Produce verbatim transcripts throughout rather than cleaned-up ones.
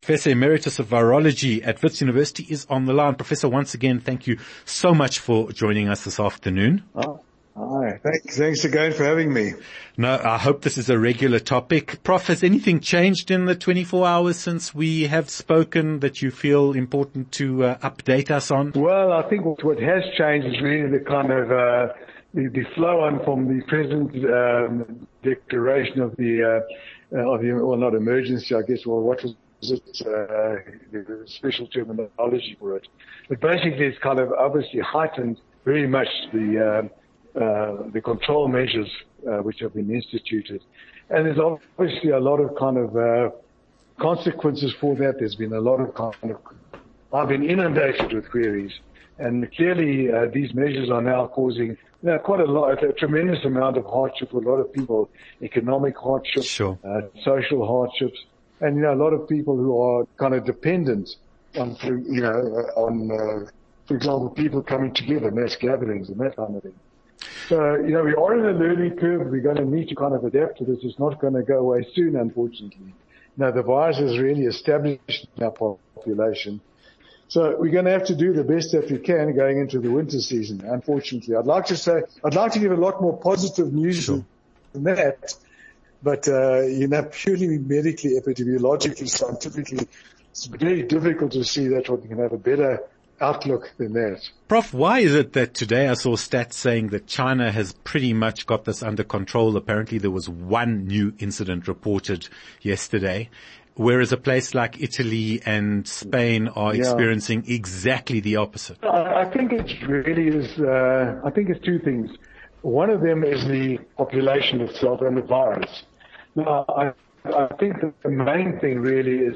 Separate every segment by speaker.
Speaker 1: Professor Emeritus of Virology at Wits University, is on the line. Professor, once again, thank you so much for joining us this afternoon.
Speaker 2: Oh, hi. Thanks, thanks again for having me.
Speaker 1: No, I hope this is a regular topic. Prof, has anything changed in the twenty-four hours since we have spoken that you feel important to uh, update us on?
Speaker 2: Well, I think what has changed is really the kind of uh, the, the flow on from the President's um, declaration of the, uh, of the, well, not emergency, I guess, well, what was it, uh, the special terminology for it. But basically it's kind of obviously heightened very much the, uh, uh, the control measures uh, which have been instituted. And there's obviously a lot of kind of uh, consequences for that. There's been a lot of kind of, I've been inundated with queries. And clearly uh, these measures are now causing you know, quite a lot, a tremendous amount of hardship for a lot of people, economic hardship,
Speaker 1: sure.
Speaker 2: uh, social hardships. And, you know, a lot of people who are kind of dependent on, you know, on, uh, for example, people coming together, mass gatherings and that kind of thing. So, you know, we are in a learning curve. We're going to need to kind of adapt to this. It's not going to go away soon, unfortunately. Now, the virus is really established in our population. So we're going to have to do the best that we can going into the winter season, unfortunately. I'd like to say, I'd like to give a lot more positive news
Speaker 1: sure.
Speaker 2: than that. But, uh, you know, purely medically, epidemiologically, scientifically, it's very difficult to see that we can have a better outlook than that.
Speaker 1: Prof, why is it that today I saw stats saying that China has pretty much got this under control? Apparently there was one new incident reported yesterday, whereas a place like Italy and Spain are
Speaker 2: yeah.
Speaker 1: experiencing exactly the opposite.
Speaker 2: I, I think it really is, uh, I think it's two things. One of them is the population itself and the virus. Now, I, I think that the main thing really is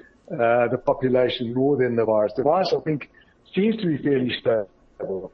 Speaker 2: uh, the population more than the virus. The virus, I think, seems to be fairly stable.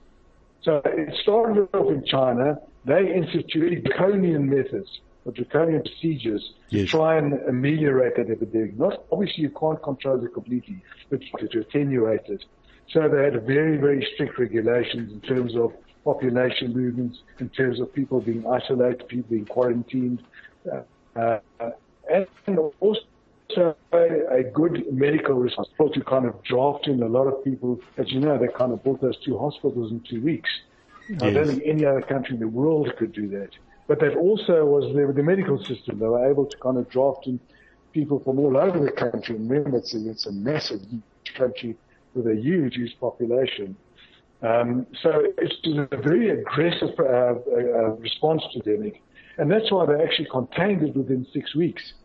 Speaker 2: So it started off in China. They instituted draconian methods or draconian procedures yes. to try and ameliorate that epidemic. Not obviously, you can't control it completely, but to attenuate it. So they had very, very strict regulations in terms of population movements, in terms of people being isolated, people being quarantined, uh, uh, and also a, a good medical response to kind of draft in a lot of people. As you know, they kind of built those two hospitals in two weeks. Yes. I don't think any other country in the world could do that. But that also was the, the medical system. They were able to kind of draft in people from all over the country. And remember, it's a, it's a massive country with a huge, huge population. Um, so it's a very aggressive uh, uh, response to the pandemic. And that's why they actually contained it within six weeks.